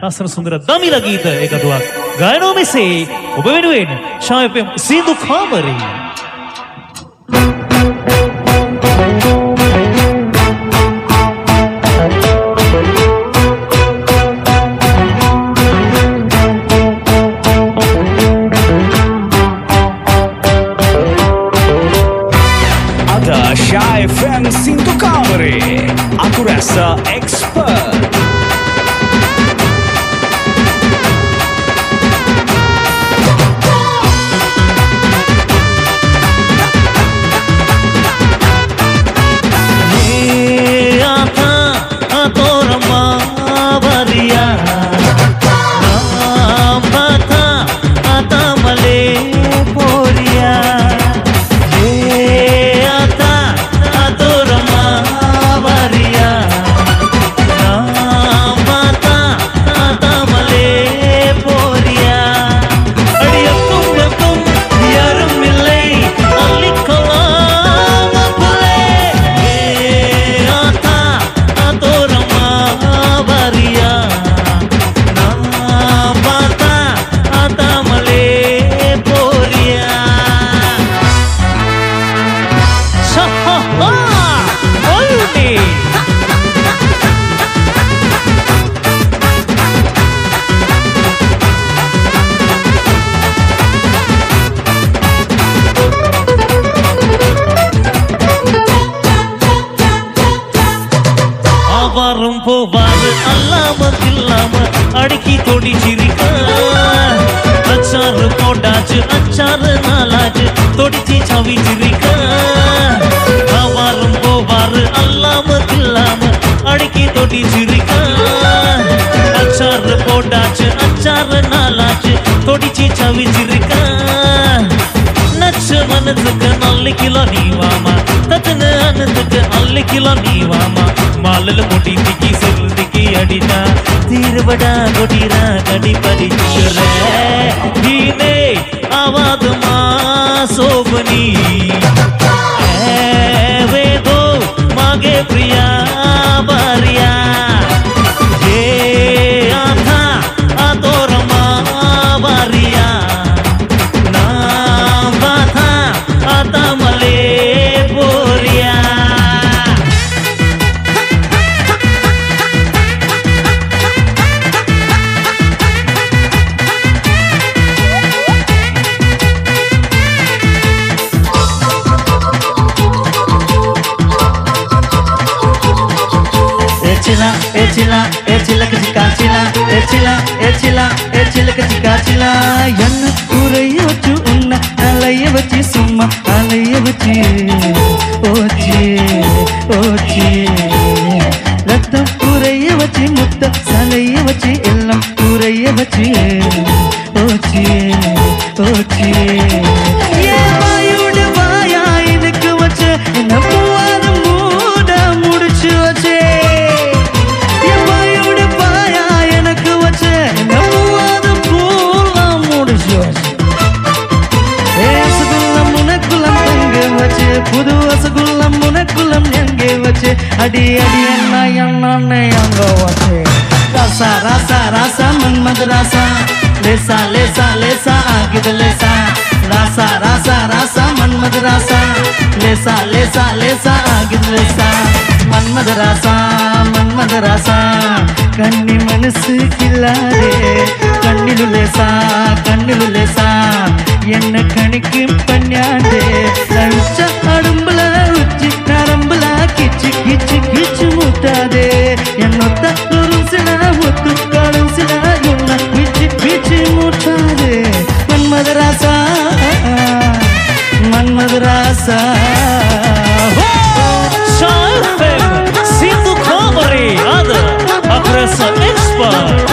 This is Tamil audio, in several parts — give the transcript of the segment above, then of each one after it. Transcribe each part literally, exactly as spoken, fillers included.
ලස්සන සුන්දර දමිල ගීත එකතුවක් ගායනෝ මෙසේ ඔබ වෙනුවෙන් ශායපෙම් සින්දු කාමරේ Shy F M Sintu Kamare Aku Rasa Expert வாரும் போவாரு அல்லாம தில்லாம அடக்கி தொடி சிரிக்க அச்சாறு போட்டாச்சு அச்சாறு நாளாச்சு தொடிச்சி சவி சிரிக்க வாரும் போவாரு அல்லாம தில்லாம அடக்கி தொடி சிரிக்க அச்சாறு போட்டாச்சு அச்சாறு நாளாச்சு தொடிச்சி சவி சிரிக்க நச்சு மனதுக்கு நல்ல கிலோ நீவாமா தத்துன்னு அனதுக்கு அல்ல கிலோ நீவாமா மாலல முடி திக்கி செல் திக்கி அடினா தீர்வடா கொடிரா கடி படிச்சுரே தீனே ஆவாதுமா சோபனி ஏ வேதோ மாगे प्रिया बारिया ये आधा आतोरमा बारिया ना बाधा आता मले बोरिया Echila, echila, echila kachika chila, echila, echila, echila kachika chila. Yanna uraiya vachu unna, alaiya vachi summa, alaiya vachi, ochi, ochi. Rattam uraiya vachi mutta, salaiya vachi ellam, uraiya vachi, ochi, ochi. Ye vayude vaya inukku vachu, nammuvaru mooda mudichu vachu. புது வசகுல்லம் முனக்குல்லம் எங்கே வச்சு அடி அடி என்ன என்ன எங்க வச்சு ராசா ராசா ராசா மன்மத ராசா லேசா லேசா லேசா ஆகிது லேசா ராசா ராசா ராசா மன்மத ராசா லேசா லேசா லேசா ஆகிது லேசா மன்மத ராசா மன்மத ராசா கண்ணி மனசு கில்லாதே கண்ணிலு லேசா கண்ணிலு லேசா என்ன கணிக்கு பஞ்ஞாண்டே உச்ச அடும்புல உச்சி நரம்புல கிச்சு கிச்சு கிச்சு முட்டாதே என்னொத்த குருசில முத்து கருசில உன்ன பிச்சு பிச்சு முட்டாதே மன்மத ராசா மன்மத ராசா Sintu Kamare ada Aku Rasa Expert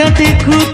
තිකුත්